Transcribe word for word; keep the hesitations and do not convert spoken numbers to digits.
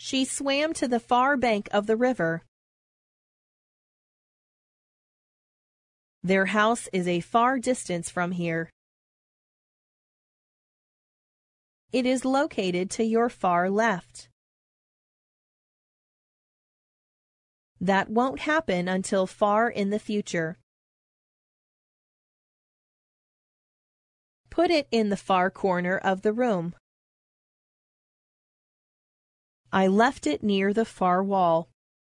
She swam to the far bank of the river. Their house is a far distance from here. It is located to your far left. That won't happen until far in the future. Put it in the far corner of the room. I left it near the far wall.